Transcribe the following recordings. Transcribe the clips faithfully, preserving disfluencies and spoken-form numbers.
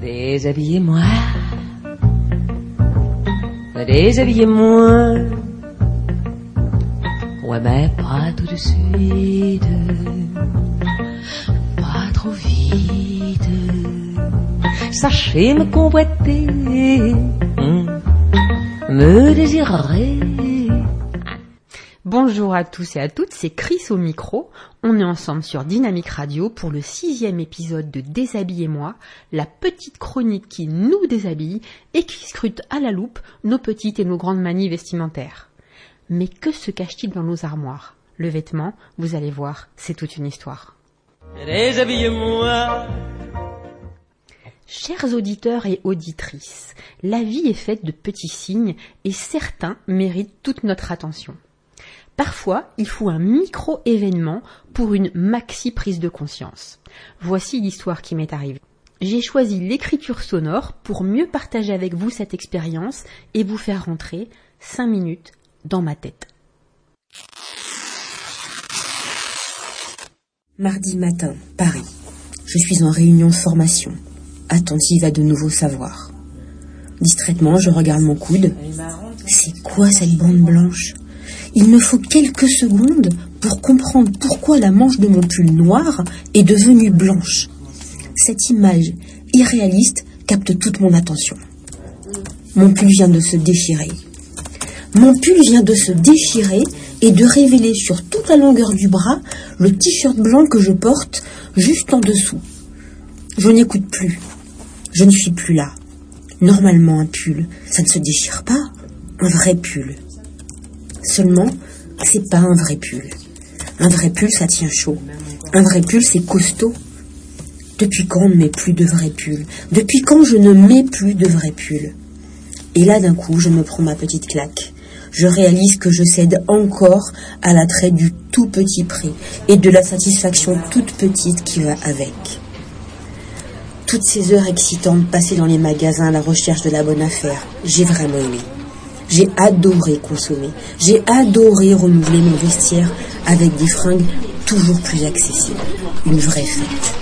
Déshabillez-moi, déshabillez-moi, ouais mais pas tout de suite, pas trop vite, sachez me convoiter, hum, me désirer. Bonjour à tous et à toutes, c'est Chris au micro. On est ensemble sur Dynamique Radio pour le sixième épisode de Déshabillez-moi, la petite chronique qui nous déshabille et qui scrute à la loupe nos petites et nos grandes manies vestimentaires. Mais que se cache-t-il dans nos armoires ? Le vêtement, vous allez voir, c'est toute une histoire. Déshabillez-moi. Chers auditeurs et auditrices, la vie est faite de petits signes et certains méritent toute notre attention. Parfois, il faut un micro-événement pour une maxi prise de conscience. Voici l'histoire qui m'est arrivée. J'ai choisi l'écriture sonore pour mieux partager avec vous cette expérience et vous faire rentrer cinq minutes dans ma tête. Mardi matin, Paris. Je suis en réunion de formation, attentive à de nouveaux savoirs. Distraitement, je regarde mon coude. C'est quoi cette bande blanche ? Il me faut quelques secondes pour comprendre pourquoi la manche de mon pull noir est devenue blanche. Cette image irréaliste capte toute mon attention. Mon pull vient de se déchirer. Mon pull vient de se déchirer et de révéler sur toute la longueur du bras le t-shirt blanc que je porte juste en dessous. Je n'écoute plus. Je ne suis plus là. Normalement, un pull, ça ne se déchire pas. Un vrai pull. Seulement, c'est pas un vrai pull. Un vrai pull, ça tient chaud. Un vrai pull, c'est costaud. Depuis quand on ne met plus de vrais pulls ? Depuis quand je ne mets plus de vrais pulls ? Et là, d'un coup, je me prends ma petite claque. Je réalise que je cède encore à l'attrait du tout petit prix et de la satisfaction toute petite qui va avec. Toutes ces heures excitantes passées dans les magasins à la recherche de la bonne affaire, j'ai vraiment aimé. J'ai adoré consommer. J'ai adoré renouveler mon vestiaire avec des fringues toujours plus accessibles. Une vraie fête.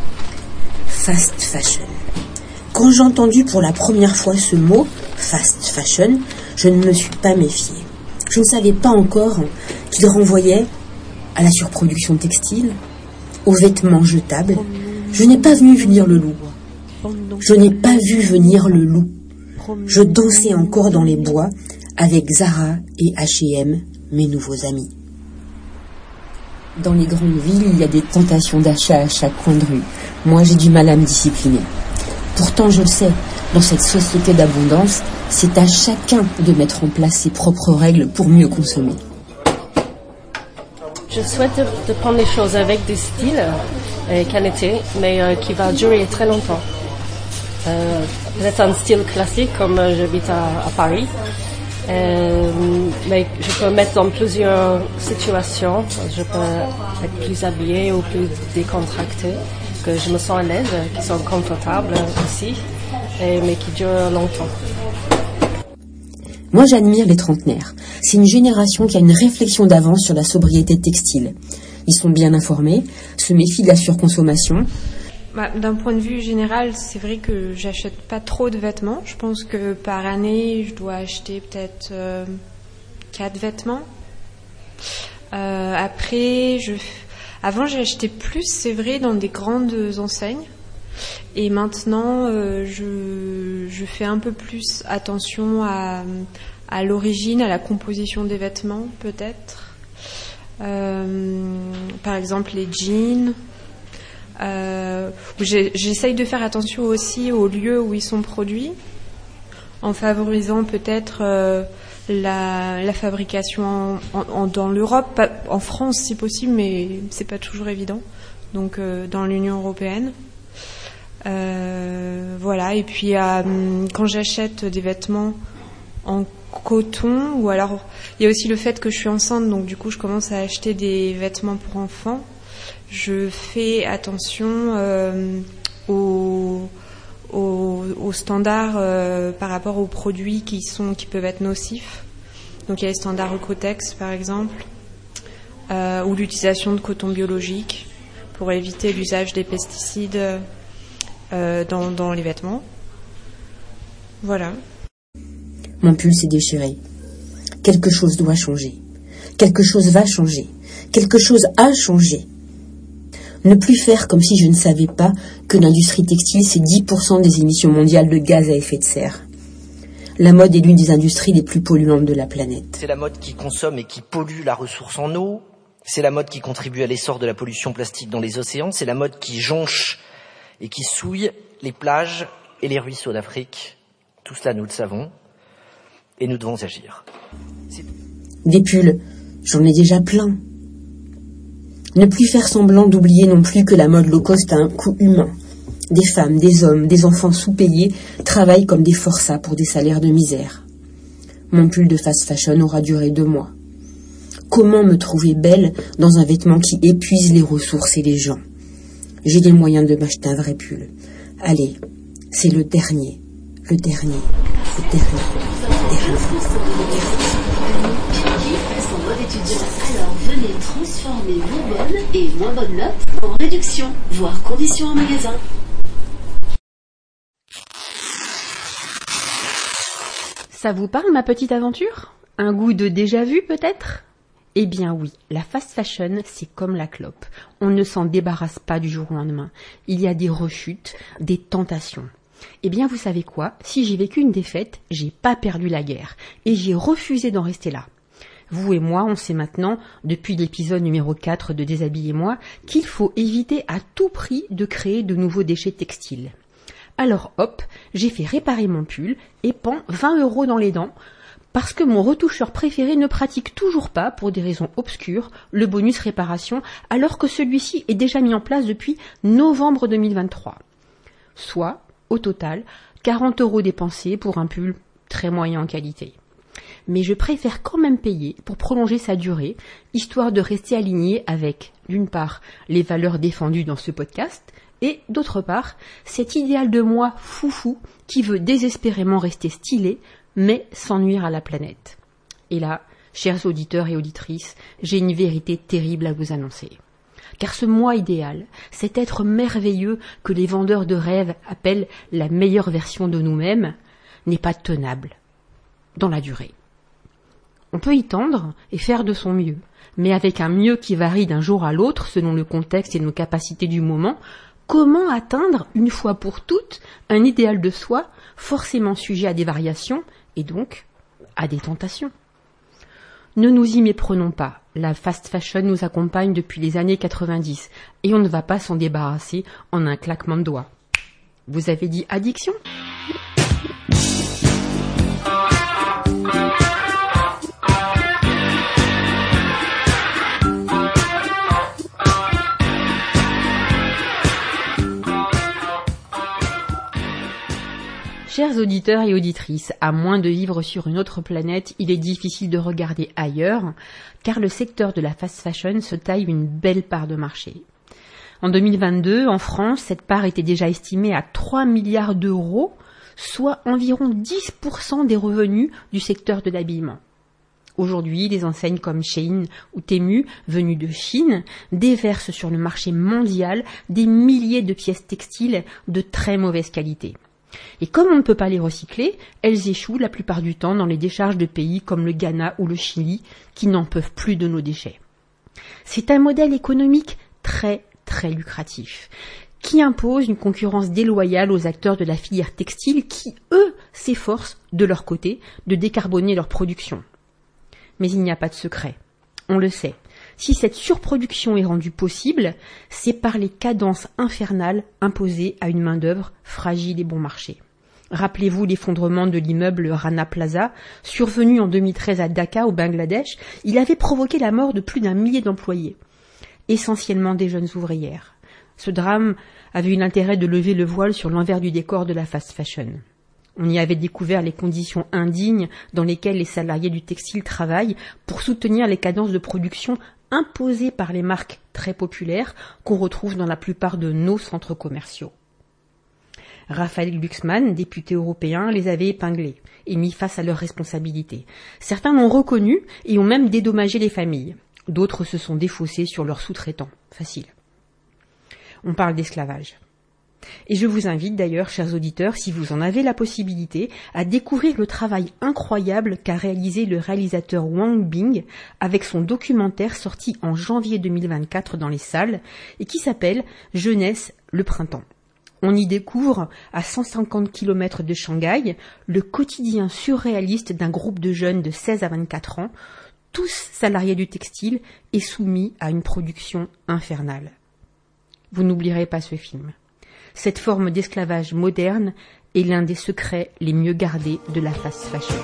Fast fashion. Quand j'ai entendu pour la première fois ce mot, fast fashion, je ne me suis pas méfiée. Je ne savais pas encore qu'il renvoyait à la surproduction textile, aux vêtements jetables. Je n'ai pas vu venir le loup. Je n'ai pas vu venir le loup. Je dansais encore dans les bois avec Zara et H et M, mes nouveaux amis. Dans les grandes villes, il y a des tentations d'achat à chaque coin de rue. Moi, j'ai du mal à me discipliner. Pourtant, je le sais, dans cette société d'abondance, c'est à chacun de mettre en place ses propres règles pour mieux consommer. Je souhaite de, de prendre les choses avec des styles et qualité, mais euh, qui va durer très longtemps. Euh, peut-être un style classique comme euh, j'habite à, à Paris, euh, mais je peux mettre dans plusieurs situations. Je peux être plus habillée ou plus décontractée, que je me sens à l'aise, qui sont confortables aussi, et, mais qui durent longtemps. Moi, j'admire les trentenaires. C'est une génération qui a une réflexion d'avance sur la sobriété textile. Ils sont bien informés, se méfient de la surconsommation. Bah, d'un point de vue général, c'est vrai que j'achète pas trop de vêtements. Je pense que par année, je dois acheter peut-être euh, quatre vêtements. Euh, après, je... avant, j'ai acheté plus, c'est vrai, dans des grandes enseignes. Et maintenant, euh, je, je fais un peu plus attention à, à l'origine, à la composition des vêtements, peut-être. Euh, par exemple, les jeans. Euh, j'essaye de faire attention aussi aux lieux où ils sont produits, en favorisant peut-être euh, la, la fabrication en, en, dans l'Europe, pas, en France si possible, mais c'est pas toujours évident. Donc euh, dans l'Union européenne. Euh, voilà. Et puis euh, quand j'achète des vêtements en coton, ou alors il y a aussi le fait que je suis enceinte, donc du coup je commence à acheter des vêtements pour enfants. Je fais attention euh, aux, aux, aux standards euh, par rapport aux produits qui sont qui peuvent être nocifs. Donc il y a les standards Ocotex par exemple, euh, ou l'utilisation de coton biologique pour éviter l'usage des pesticides euh, dans, dans les vêtements. Voilà. Mon pull s'est déchiré. Quelque chose doit changer. Quelque chose va changer. Quelque chose a changé. Ne plus faire comme si je ne savais pas que l'industrie textile, c'est dix pour cent des émissions mondiales de gaz à effet de serre. La mode est l'une des industries les plus polluantes de la planète. C'est la mode qui consomme et qui pollue la ressource en eau. C'est la mode qui contribue à l'essor de la pollution plastique dans les océans. C'est la mode qui jonche et qui souille les plages et les ruisseaux d'Afrique. Tout cela, nous le savons. Et nous devons agir. C'est... Des pulls, j'en ai déjà plein. Ne plus faire semblant d'oublier non plus que la mode low cost a un coût humain. Des femmes, des hommes, des enfants sous-payés travaillent comme des forçats pour des salaires de misère. Mon pull de fast fashion aura duré deux mois. Comment me trouver belle dans un vêtement qui épuise les ressources et les gens? J'ai les moyens de m'acheter un vrai pull. Allez, c'est le dernier, le dernier, le dernier, le dernier. Son mode étudiant. Alors venez transformer vos bonnes et moins bonnes notes en réduction, voire conditions en magasin. Ça vous parle, ma petite aventure? Un goût de déjà-vu, peut-être? Eh bien oui, la fast fashion, c'est comme la clope. On ne s'en débarrasse pas du jour au lendemain. Il y a des rechutes, des tentations. Eh bien, vous savez quoi? Si j'ai vécu une défaite, j'ai pas perdu la guerre. Et j'ai refusé d'en rester là. Vous et moi, on sait maintenant, depuis l'épisode numéro quatre de Déshabillez-moi, qu'il faut éviter à tout prix de créer de nouveaux déchets textiles. Alors hop, j'ai fait réparer mon pull et pend vingt euros dans les dents parce que mon retoucheur préféré ne pratique toujours pas, pour des raisons obscures, le bonus réparation alors que celui-ci est déjà mis en place depuis novembre deux mille vingt-trois. Soit, au total, quarante euros dépensés pour un pull très moyen en qualité. Mais je préfère quand même payer pour prolonger sa durée, histoire de rester aligné avec, d'une part, les valeurs défendues dans ce podcast, et d'autre part, cet idéal de moi foufou qui veut désespérément rester stylé, mais sans nuire à la planète. Et là, chers auditeurs et auditrices, j'ai une vérité terrible à vous annoncer. Car ce moi idéal, cet être merveilleux que les vendeurs de rêves appellent la meilleure version de nous-mêmes, n'est pas tenable dans la durée. On peut y tendre et faire de son mieux, mais avec un mieux qui varie d'un jour à l'autre selon le contexte et nos capacités du moment, comment atteindre, une fois pour toutes, un idéal de soi forcément sujet à des variations et donc à des tentations? Ne nous y méprenons pas, la fast fashion nous accompagne depuis les années quatre-vingt-dix et on ne va pas s'en débarrasser en un claquement de doigts. Vous avez dit addiction ? Chers auditeurs et auditrices, à moins de vivre sur une autre planète, il est difficile de regarder ailleurs, car le secteur de la fast fashion se taille une belle part de marché. En deux mille vingt-deux, en France, cette part était déjà estimée à trois milliards d'euros, soit environ dix pour cent des revenus du secteur de l'habillement. Aujourd'hui, des enseignes comme Shein ou Temu, venues de Chine, déversent sur le marché mondial des milliers de pièces textiles de très mauvaise qualité. Et comme on ne peut pas les recycler, elles échouent la plupart du temps dans les décharges de pays comme le Ghana ou le Chili, qui n'en peuvent plus de nos déchets. C'est un modèle économique très très lucratif, qui impose une concurrence déloyale aux acteurs de la filière textile qui, eux, s'efforcent, de leur côté, de décarboner leur production. Mais il n'y a pas de secret, on le sait. Si cette surproduction est rendue possible, c'est par les cadences infernales imposées à une main-d'œuvre fragile et bon marché. Rappelez-vous l'effondrement de l'immeuble Rana Plaza, survenu en deux mille treize à Dhaka, au Bangladesh. Il avait provoqué la mort de plus d'un millier d'employés, essentiellement des jeunes ouvrières. Ce drame avait eu l'intérêt de lever le voile sur l'envers du décor de la fast fashion. On y avait découvert les conditions indignes dans lesquelles les salariés du textile travaillent pour soutenir les cadences de production imposées par les marques très populaires qu'on retrouve dans la plupart de nos centres commerciaux. Raphaël Glucksmann, député européen, les avait épinglés et mis face à leurs responsabilités. Certains l'ont reconnu et ont même dédommagé les familles. D'autres se sont défaussés sur leurs sous-traitants. Facile. On parle d'esclavage. Et je vous invite d'ailleurs, chers auditeurs, si vous en avez la possibilité, à découvrir le travail incroyable qu'a réalisé le réalisateur Wang Bing avec son documentaire sorti en janvier deux mille vingt-quatre dans les salles et qui s'appelle « Jeunesse, le printemps ». On y découvre, à cent cinquante kilomètres de Shanghai, le quotidien surréaliste d'un groupe de jeunes de seize à vingt-quatre ans, tous salariés du textile et soumis à une production infernale. Vous n'oublierez pas ce film. Cette forme d'esclavage moderne est l'un des secrets les mieux gardés de la fast fashion.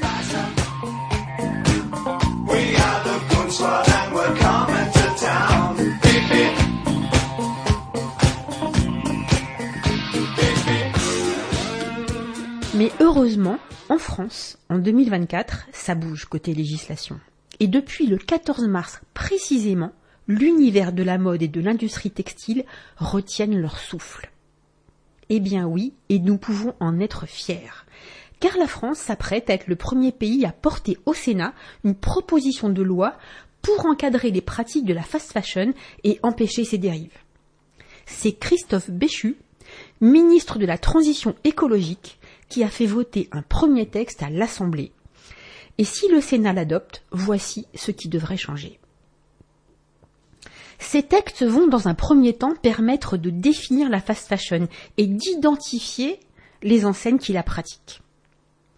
Mais heureusement, en France, en deux mille vingt-quatre, ça bouge côté législation. Et depuis le quatorze mars précisément, l'univers de la mode et de l'industrie textile retiennent leur souffle. Eh bien oui, et nous pouvons en être fiers. Car la France s'apprête à être le premier pays à porter au Sénat une proposition de loi pour encadrer les pratiques de la fast fashion et empêcher ses dérives. C'est Christophe Béchu, ministre de la Transition écologique, qui a fait voter un premier texte à l'Assemblée. Et si le Sénat l'adopte, voici ce qui devrait changer. Ces textes vont dans un premier temps permettre de définir la fast fashion et d'identifier les enseignes qui la pratiquent. Comment ?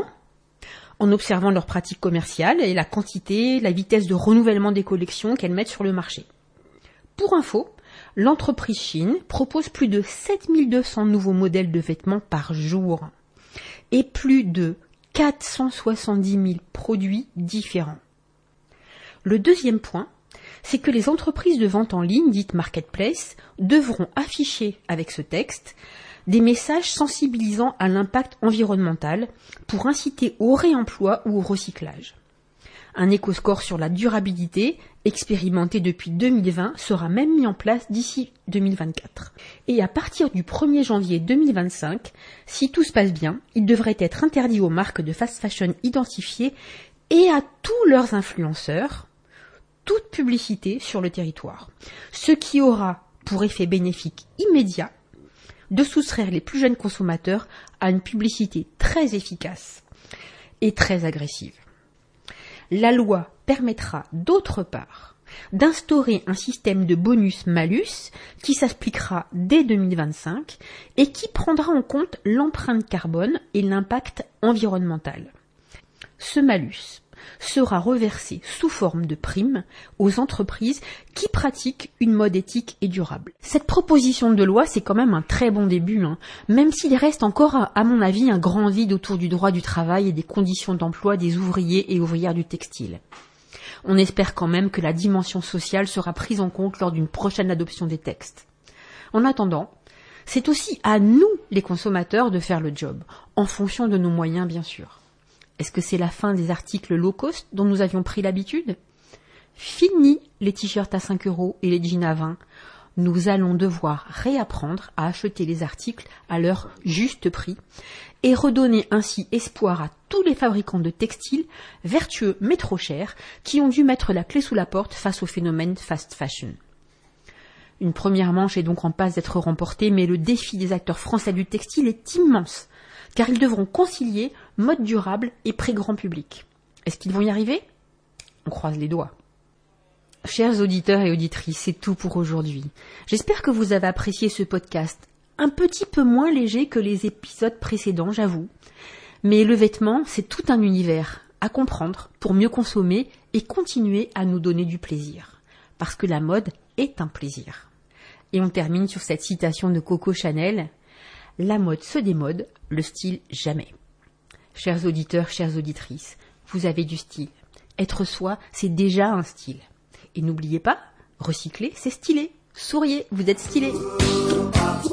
En observant leurs pratiques commerciales et la quantité, la vitesse de renouvellement des collections qu'elles mettent sur le marché. Pour info, l'entreprise Shein propose plus de sept mille deux cents nouveaux modèles de vêtements par jour et plus de quatre cent soixante-dix mille produits différents. Le deuxième point, c'est que les entreprises de vente en ligne, dites marketplace, devront afficher avec ce texte des messages sensibilisant à l'impact environnemental pour inciter au réemploi ou au recyclage. Un éco-score sur la durabilité, expérimenté depuis deux mille vingt, sera même mis en place d'ici deux mille vingt-quatre. Et à partir du premier janvier deux mille vingt-cinq, si tout se passe bien, il devrait être interdit aux marques de fast fashion identifiées et à tous leurs influenceurs toute publicité sur le territoire, ce qui aura pour effet bénéfique immédiat de soustraire les plus jeunes consommateurs à une publicité très efficace et très agressive. La loi permettra d'autre part d'instaurer un système de bonus-malus qui s'appliquera dès deux mille vingt-cinq et qui prendra en compte l'empreinte carbone et l'impact environnemental. Ce malus sera reversé sous forme de primes aux entreprises qui pratiquent une mode éthique et durable. Cette proposition de loi, c'est quand même un très bon début, hein, même s'il reste encore, à mon avis, un grand vide autour du droit du travail et des conditions d'emploi des ouvriers et ouvrières du textile. On espère quand même que la dimension sociale sera prise en compte lors d'une prochaine adoption des textes. En attendant, c'est aussi à nous, les consommateurs, de faire le job, en fonction de nos moyens, bien sûr. Est-ce que c'est la fin des articles low cost dont nous avions pris l'habitude ? Fini les t-shirts à cinq euros et les jeans à vingt. Nous allons devoir réapprendre à acheter les articles à leur juste prix et redonner ainsi espoir à tous les fabricants de textiles, vertueux mais trop chers, qui ont dû mettre la clé sous la porte face au phénomène fast fashion. Une première manche est donc en passe d'être remportée, mais le défi des acteurs français du textile est immense, car ils devront concilier mode durable et prix grand public. Est-ce qu'ils vont y arriver ? On croise les doigts. Chers auditeurs et auditrices, c'est tout pour aujourd'hui. J'espère que vous avez apprécié ce podcast, un petit peu moins léger que les épisodes précédents, j'avoue. Mais le vêtement, c'est tout un univers à comprendre pour mieux consommer et continuer à nous donner du plaisir. Parce que la mode est un plaisir. Et on termine sur cette citation de Coco Chanel. La mode se démode, le style jamais. Chers auditeurs, chères auditrices, vous avez du style. Être soi, c'est déjà un style. Et n'oubliez pas, recycler, c'est stylé. Souriez, vous êtes stylé.